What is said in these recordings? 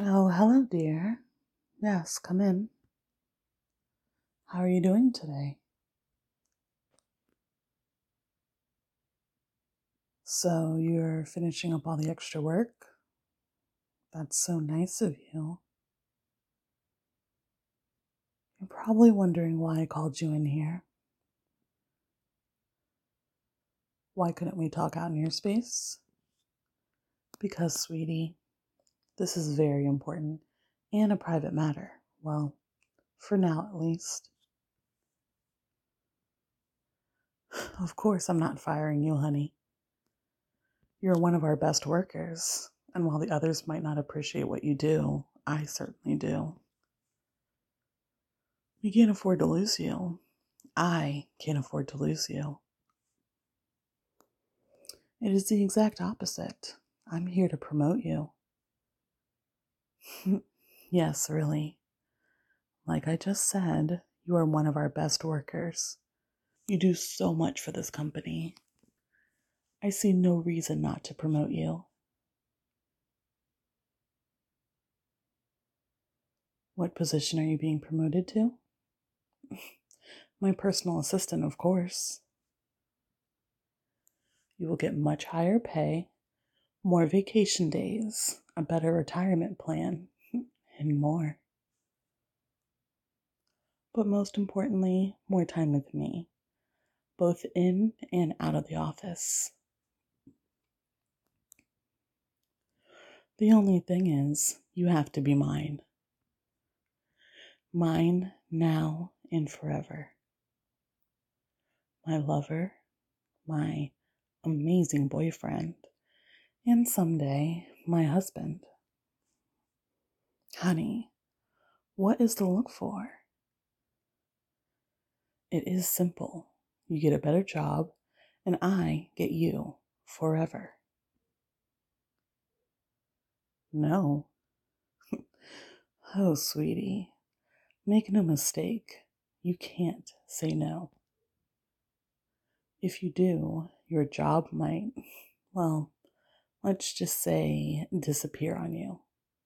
Oh, hello, dear. Yes, come in. How are you doing today? So, you're finishing up all the extra work? That's so nice of you. You're probably wondering why I called you in here. Why couldn't we talk out in your space? Because, sweetie, this is very important and a private matter. Well, for now at least. Of course, I'm not firing you, honey. You're one of our best workers, and while the others might not appreciate what you do, I certainly do. We can't afford to lose you. I can't afford to lose you. It is the exact opposite. I'm here to promote you. Yes, really. Like I just said, you are one of our best workers. You do so much for this company. I see no reason not to promote you. What position are you being promoted to? My personal assistant, of course. You will get much higher pay, more vacation days, a better retirement plan, and more. But most importantly, more time with me, both in and out of the office. The only thing is, you have to be mine. Mine now and forever. My lover, my amazing boyfriend, and someday my husband. Honey, what is to look for? It is simple. You get a better job, and I get you forever. No. Oh, sweetie, make no mistake, you can't say no. If you do, your job might, well, let's just say, disappear on you.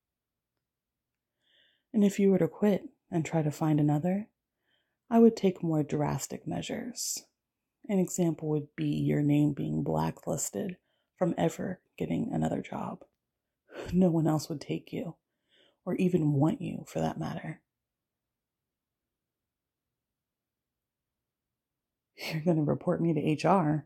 And if you were to quit and try to find another, I would take more drastic measures. An example would be your name being blacklisted from ever getting another job. No one else would take you, or even want you for that matter. You're going to report me to HR.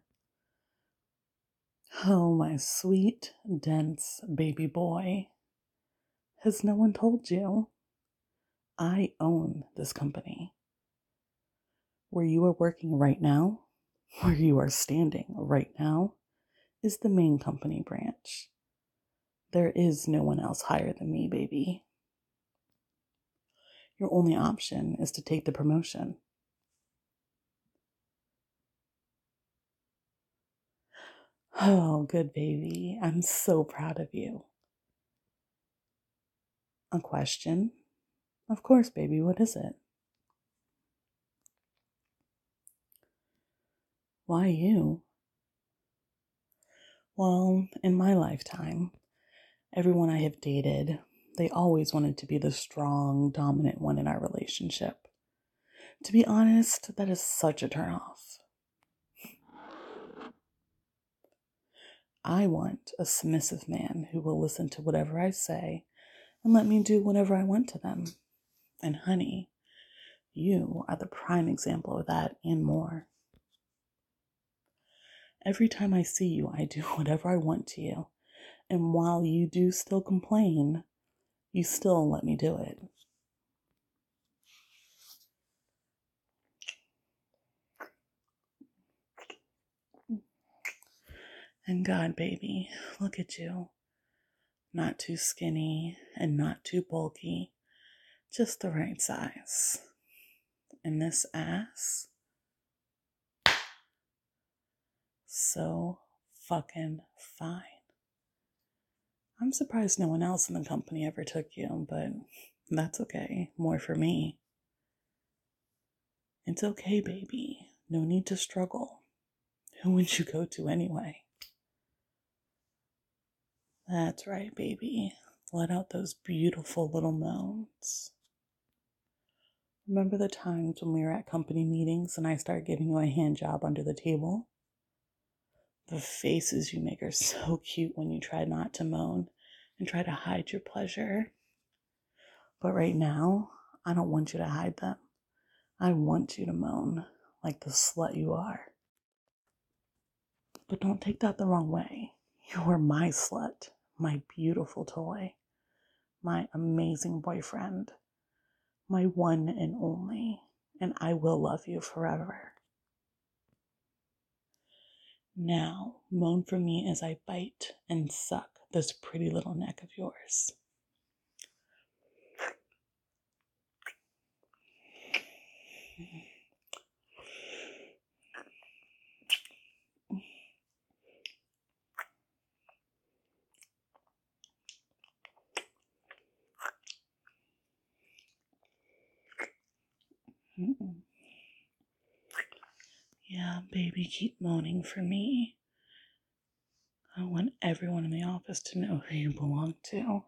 Oh, my sweet, dense baby boy. Has no one told you? I own this company. Where you are working right now, where you are standing right now, is the main company branch. There is no one else higher than me, baby. Your only option is to take the promotion. Oh, good baby. I'm so proud of you. A question? Of course, baby. What is it? Why you? Well, in my lifetime, everyone I have dated, they always wanted to be the strong, dominant one in our relationship. To be honest, that is such a turnoff. I want a submissive man who will listen to whatever I say and let me do whatever I want to them. And honey, you are the prime example of that and more. Every time I see you, I do whatever I want to you. And while you do still complain, you still let me do it. And God, baby, look at you. Not too skinny and not too bulky. Just the right size. And this ass, so fucking fine. I'm surprised no one else in the company ever took you, but that's okay. More for me. It's okay, baby. No need to struggle. Who would you go to anyway? That's right, baby. Let out those beautiful little moans. Remember the times when we were at company meetings and I started giving you a hand job under the table? The faces you make are so cute when you try not to moan and try to hide your pleasure. But right now, I don't want you to hide them. I want you to moan like the slut you are. But don't take that the wrong way. You are my slut, my beautiful toy, my amazing boyfriend, my one and only, and I will love you forever. Now, moan for me as I bite and suck this pretty little neck of yours. Yeah, baby, keep moaning for me. I want everyone in the office to know who you belong to.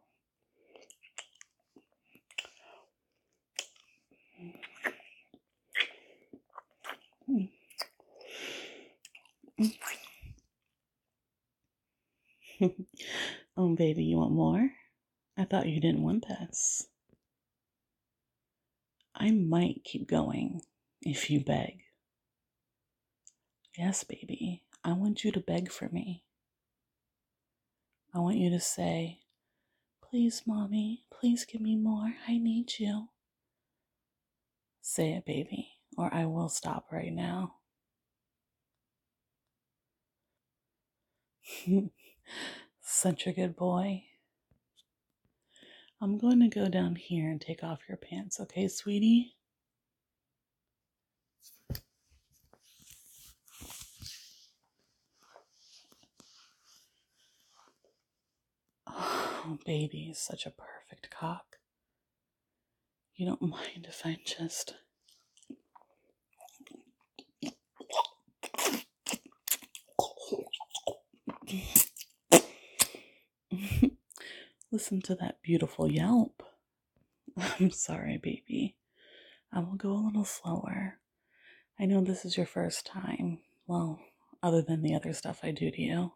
Oh, baby, you want more? I thought you didn't want this. I might keep going if you beg. Yes, baby, I want you to beg for me. I want you to say, please, mommy, please give me more. I need you. Say it, baby, or I will stop right now. Such a good boy. I'm going to go down here and take off your pants, okay, sweetie? Oh, baby, such a perfect cock. You don't mind if I just... Listen to that beautiful yelp. I'm sorry, baby. I will go a little slower. I know this is your first time. Well, other than the other stuff I do to you.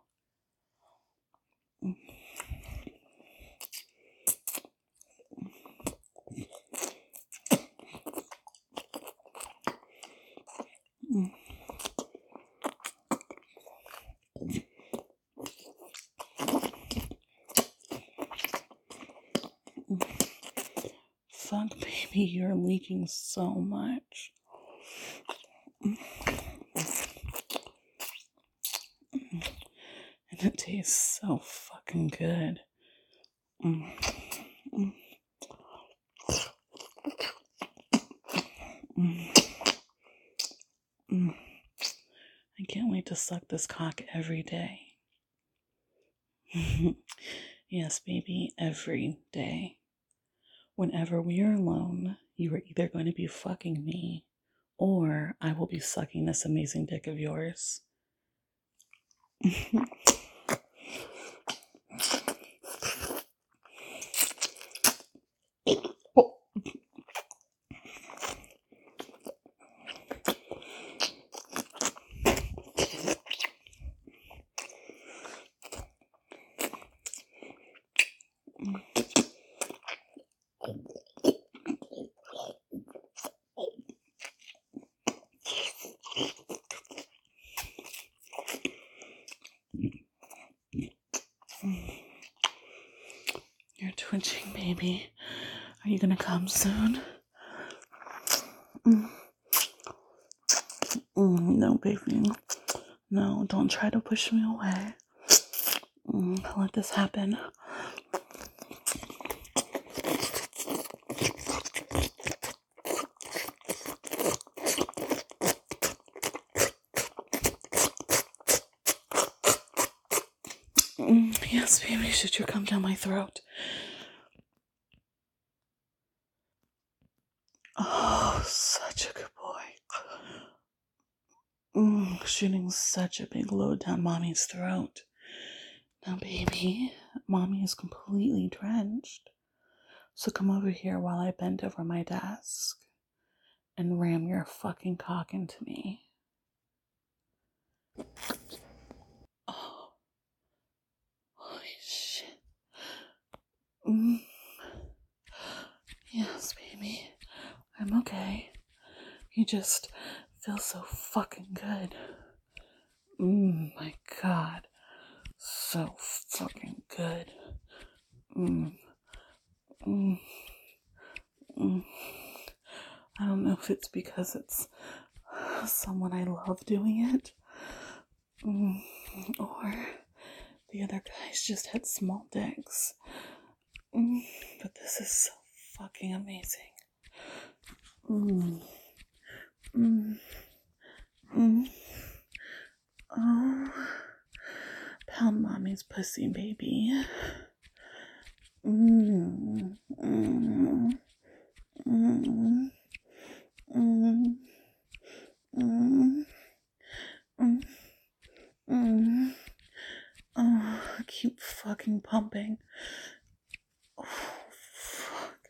Fuck, baby, you're leaking so much. And it tastes so fucking good. I can't wait to suck this cock every day. Yes, baby, every day. Whenever we are alone, you are either going to be fucking me or I will be sucking this amazing dick of yours. You're twitching, baby. Are you gonna come soon? No, baby. No, don't try to push me away. Let this happen. Yes, baby, should you come down my throat? Oh, such a good boy. Shooting such a big load down mommy's throat. Now, baby, mommy is completely drenched. So come over here while I bend over my desk and ram your fucking cock into me. Oh, holy shit. Yes, baby. I'm okay. You just feel so fucking good. My God. So fucking good. Mm. I don't know if it's because it's someone I love doing it, or the other guys just had small dicks. But this is so fucking amazing. Oh, pound mommy's pussy, baby. Oh, keep fucking pumping. Oh, fuck.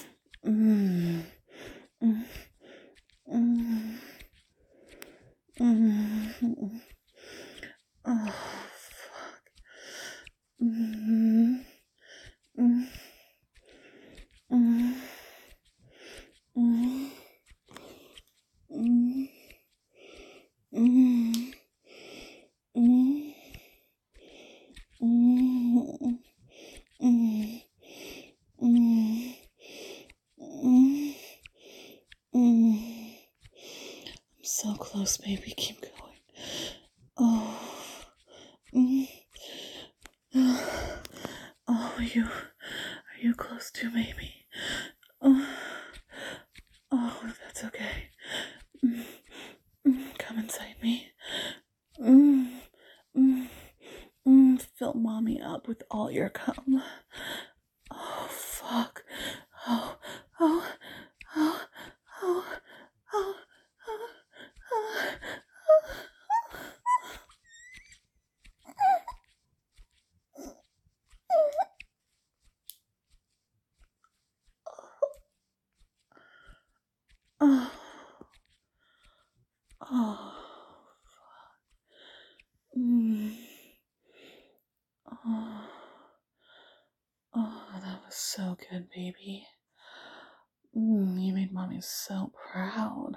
Oh, fuck. I'm so close, baby. Keep going. Oh. Oh, are you close too, baby? Oh, that's okay. Come inside me. Fill mommy up with all your cum. Oh, fuck. Oh, oh, oh, oh, oh, oh, oh, oh, oh, oh, oh, that was so good, baby. You made mommy so proud.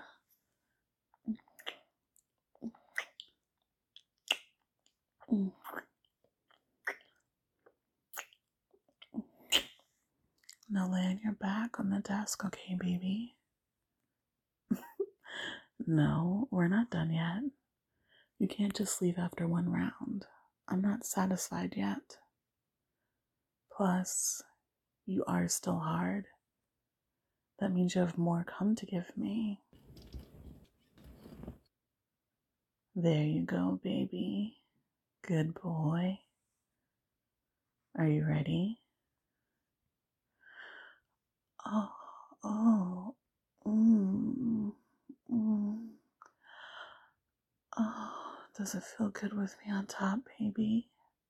Now lay on your back on the desk, okay, baby? No, we're not done yet. You can't just leave after one round. I'm not satisfied yet. Plus, you are still hard. That means you have more cum to give me. There you go, baby. Good boy. Are you ready? Oh, oh, Oh, does it feel good with me on top, baby?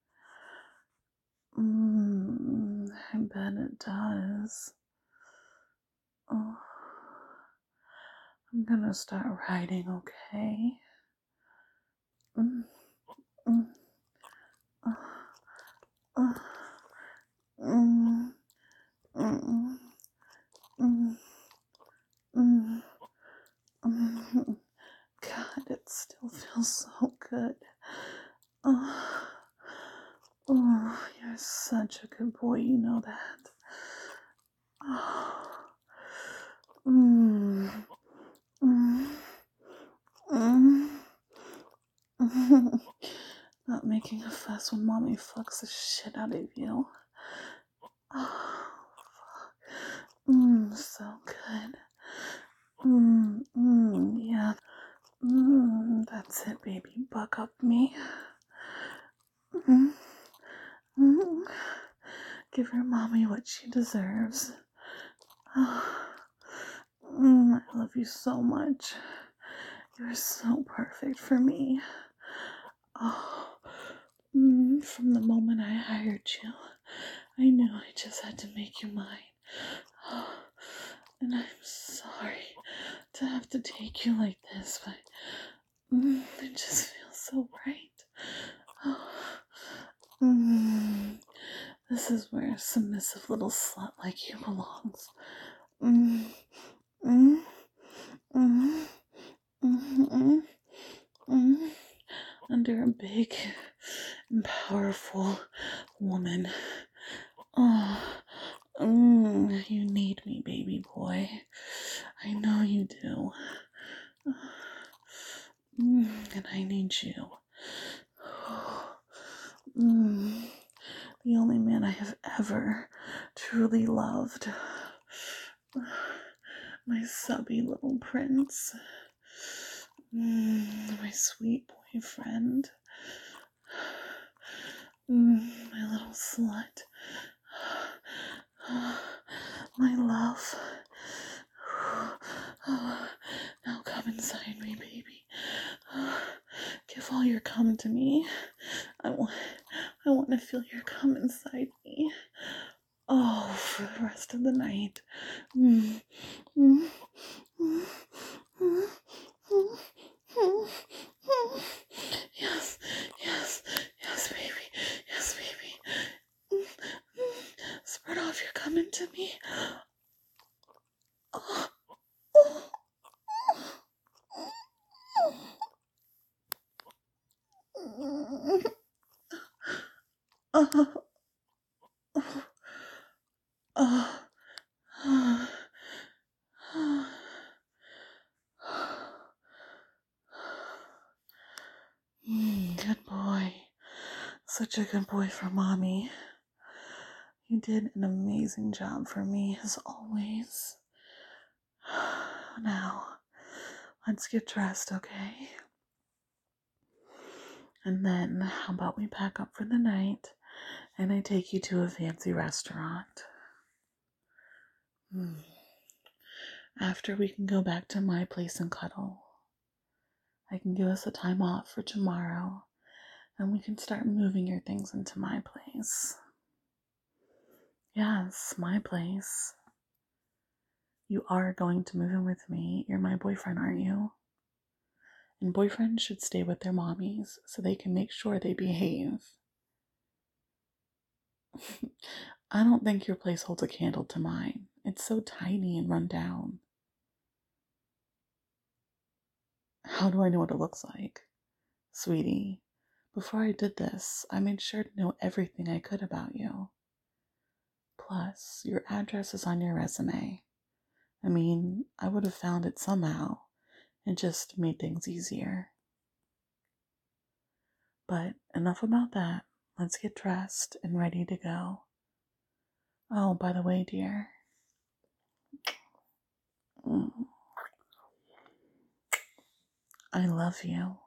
I bet it does. Oh, I'm gonna start writing, okay? God, it still feels so good. Oh, you're such a good boy, you know that. Not making a fuss when mommy fucks the shit out of you. Oh, fuck. So good. Yeah. That's it, baby. Buck up me. Give her mommy what she deserves. I love you so much. You're so perfect for me. Oh. From the moment I hired you, I knew I just had to make you mine. And I'm sorry to have to take you like this, but it just feels so right. This is where a submissive little slut like you belongs. Mm, mm, mm, mm, mm, Under a big and powerful woman. You need me, baby boy. I know you do. And I need you. The only man I have ever truly loved. My subby little prince. My sweet boyfriend. My little slut. My love. Now come inside me, baby. Give all your cum to me. I want to feel your cum inside me. Oh, for the rest of the night. Yes, yes, yes, baby. Yes, baby. Spread off your cum into me. Oh. Good boy. Such a good boy for mommy. You did an amazing job for me, as always. Now, let's get dressed, okay? And then, how about we pack up for the night and I take you to a fancy restaurant? After, we can go back to my place and cuddle. I can give us a time off for tomorrow and we can start moving your things into my place. Yes, my place. You are going to move in with me. You're my boyfriend, aren't you? And boyfriends should stay with their mommies so they can make sure they behave. I don't think your place holds a candle to mine. It's so tiny and run down. How do I know what it looks like? Sweetie, before I did this, I made sure to know everything I could about you. Plus, your address is on your resume. I mean, I would have found it somehow. It just made things easier. But enough about that. Let's get dressed and ready to go. Oh, by the way, dear. I love you.